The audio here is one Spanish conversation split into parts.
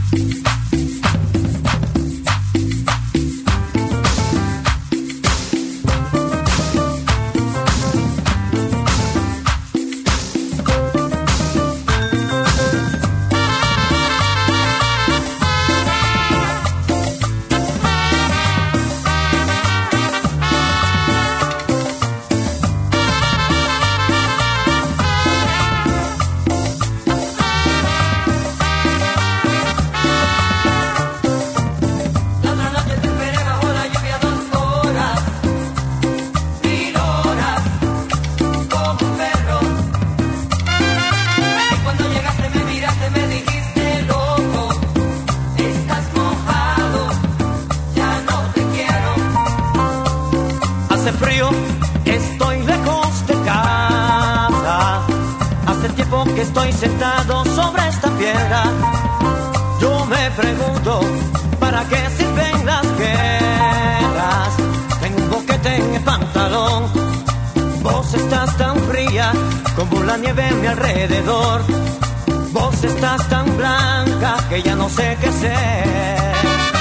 Estoy sentado sobre esta piedra. Yo me pregunto, ¿para qué sirven las guerras? Tengo un boquete en el pantalón. Vos estás tan fría como la nieve a mi alrededor. Vos estás tan blanca que ya no sé qué ser.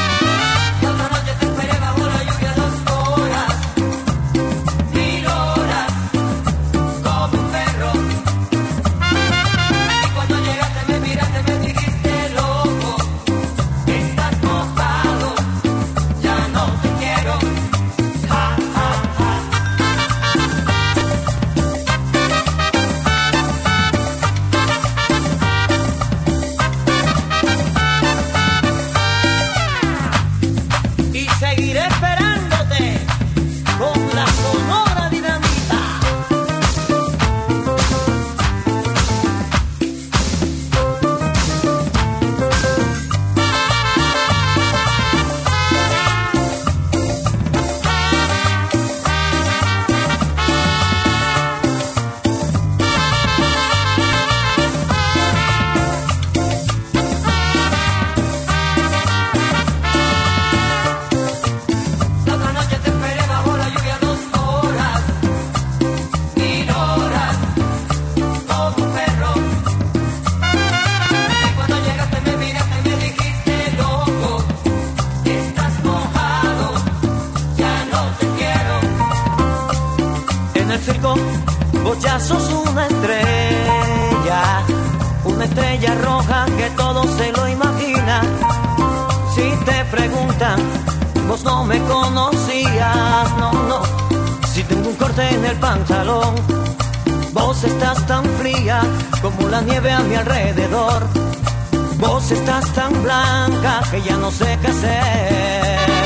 Vos ya sos una estrella roja que todo se lo imagina. Si te preguntan, vos no me conocías, no. Si tengo un corte en el pantalón, vos estás tan fría como la nieve a mi alrededor. Vos estás tan blanca que ya no sé qué hacer.